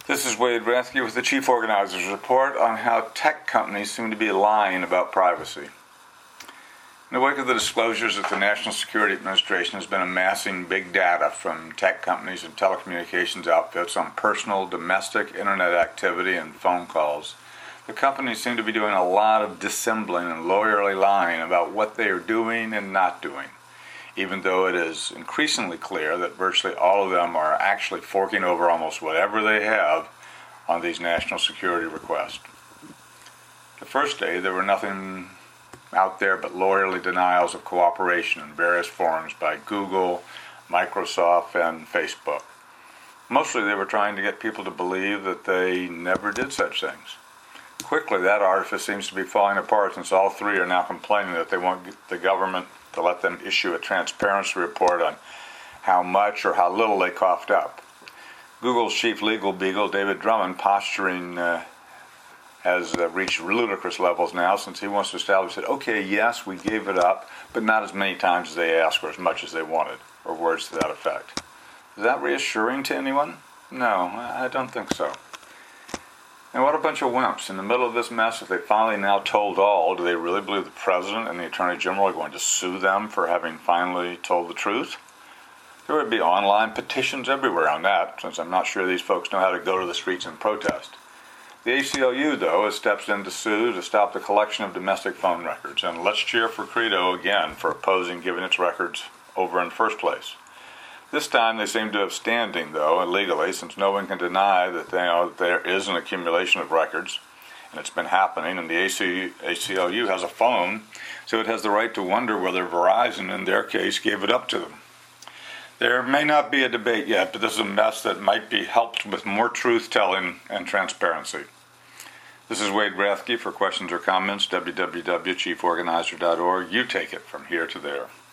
This is Wade Rathke with the Chief Organizer's Report on how tech companies seem to be lying about privacy. In the wake of the disclosures that the National Security Administration has been amassing big data from tech companies and telecommunications outfits on personal, domestic internet activity and phone calls, the companies seem to be doing a lot of dissembling and lawyerly lying about what they are doing and not doing, even though it is increasingly clear that virtually all of them are actually forking over almost whatever they have on these national security requests. The first day, there were nothing out there but lawyerly denials of cooperation in various forms by Google, Microsoft, and Facebook. Mostly they were trying to get people to believe that they never did such things. Quickly, that artifice seems to be falling apart since all three are now complaining that they want the government to let them issue a transparency report on how much or how little they coughed up. Google's chief legal beagle, David Drummond, posturing has reached ludicrous levels now since he wants to establish that, okay, yes, we gave it up, but not as many times as they asked or as much as they wanted, or words to that effect. Is that reassuring to anyone? No, I don't think so. And what a bunch of wimps. In the middle of this mess, if they finally now told all, do they really believe the President and the Attorney General are going to sue them for having finally told the truth? There would be online petitions everywhere on that, since I'm not sure these folks know how to go to the streets and protest. The ACLU, though, has stepped in to sue to stop the collection of domestic phone records, and let's cheer for Credo again for opposing giving its records over in the first place. This time they seem to have standing, though, illegally, since no one can deny that there is an accumulation of records, and it's been happening, and the ACLU has a phone, so it has the right to wonder whether Verizon, in their case, gave it up to them. There may not be a debate yet, but this is a mess that might be helped with more truth-telling and transparency. This is Wade Rathke. For questions or comments, www.chieforganizer.org. You take it from here to there.